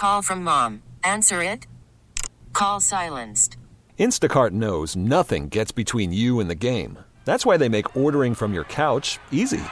call from mom. Answer it. Call silenced. Instacart knows nothing gets between you and the game. That's why they make ordering from your couch easy.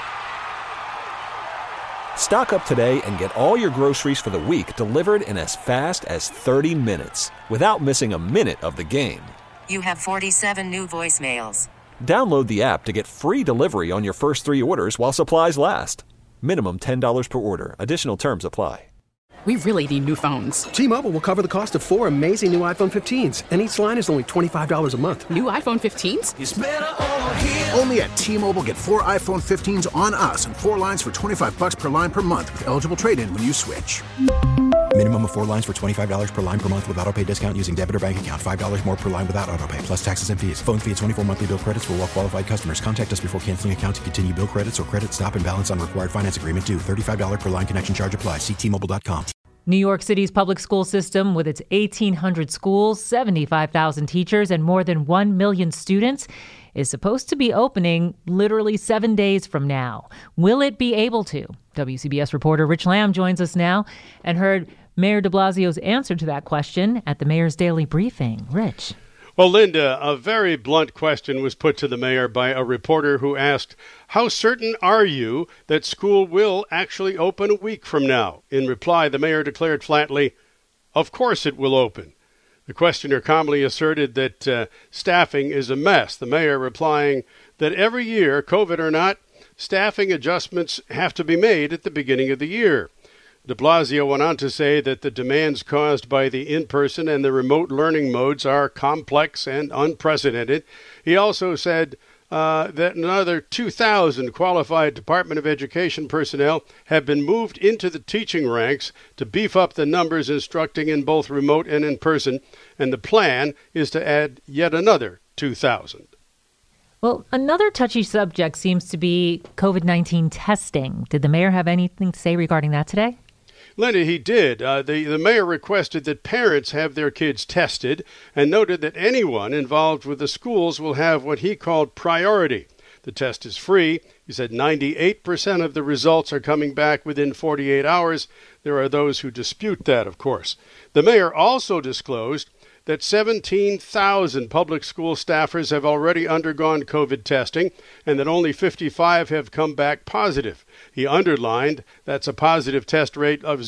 Stock up today and get all your groceries for the week delivered in as fast as 30 minutes without missing a minute of the game. You have 47 new voicemails. Download the app to get free delivery on your first 3 orders while supplies last. Minimum $10 per order. Additional terms apply. We really need new phones. T-Mobile will cover the cost of 4 amazing new iPhone 15s, and each line is only $25 a month. New iPhone 15s? It's better over here. Only at T-Mobile, get 4 iPhone 15s on us and 4 lines for $25 per line per month with eligible trade-in when you switch. Minimum of 4 lines for $25 per line per month with autopay discount using debit or bank account. $5 more per line without autopay, plus taxes and fees. Phone fee at 24 monthly bill credits for well-qualified customers. Contact us before canceling account to continue bill credits or credit stop and balance on required finance agreement due. $35 per line connection charge applies. See T-Mobile.com. New York City's public school system, with its 1,800 schools, 75,000 teachers, and more than 1 million students, is supposed to be opening literally 7 days from now. Will it be able to? WCBS reporter Rich Lamb joins us now and heard Mayor de Blasio's answer to that question at the Mayor's Daily Briefing. Rich. Well, Linda, a very blunt question was put to the mayor by a reporter who asked, "How certain are you that school will actually open a week from now?" In reply, the mayor declared flatly, "Of course it will open." The questioner calmly asserted that staffing is a mess, the mayor replying that every year, COVID or not, staffing adjustments have to be made at the beginning of the year. De Blasio went on to say that the demands caused by the in-person and the remote learning modes are complex and unprecedented. He also said that another 2,000 qualified Department of Education personnel have been moved into the teaching ranks to beef up the numbers instructing in both remote and in-person, and the plan is to add yet another 2,000. Well, another touchy subject seems to be COVID-19 testing. Did the mayor have anything to say regarding that today? Linda, he did. The mayor requested that parents have their kids tested and noted that anyone involved with the schools will have what he called priority. The test is free. He said 98% of the results are coming back within 48 hours. There are those who dispute that, of course. The mayor also disclosed that 17,000 public school staffers have already undergone COVID testing and that only 55 have come back positive. He underlined that's a positive test rate of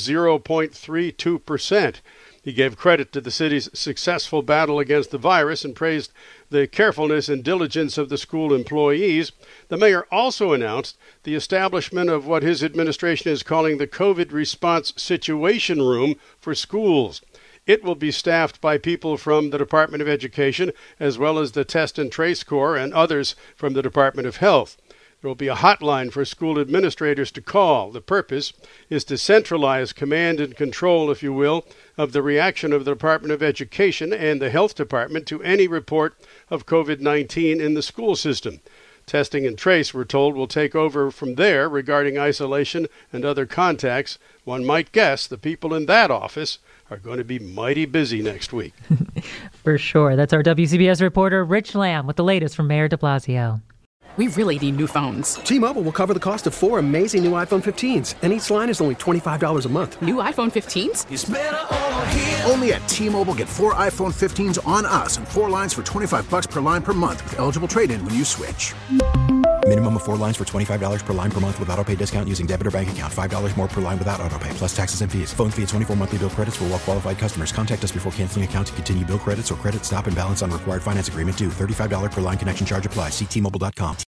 0.32%. He gave credit to the city's successful battle against the virus and praised the carefulness and diligence of the school employees. The mayor also announced the establishment of what his administration is calling the COVID Response Situation Room for schools. It will be staffed by people from the Department of Education, as well as the Test and Trace Corps and others from the Department of Health. There will be a hotline for school administrators to call. The purpose is to centralize command and control, if you will, of the reaction of the Department of Education and the Health Department to any report of COVID-19 in the school system. Testing and Trace, we're told, will take over from there regarding isolation and other contacts. One might guess the people in that office are going to be mighty busy next week. For sure. That's our WCBS reporter, Rich Lamb, with the latest from Mayor de Blasio. We really need new phones. T-Mobile will cover the cost of 4 amazing new iPhone 15s, and each line is only $25 a month. New iPhone 15s? It's better over here. Only at T-Mobile, get 4 iPhone 15s on us and 4 lines for $25 per line per month with eligible trade-in when you switch. Minimum of 4 lines for $25 per line per month with autopay discount using debit or bank account. $5 more per line without autopay, plus taxes and fees. Phone fee at 24 monthly bill credits for well-qualified customers. Contact us before canceling account to continue bill credits or credit stop and balance on required finance agreement due. $35 per line connection charge applies. See T-Mobile.com.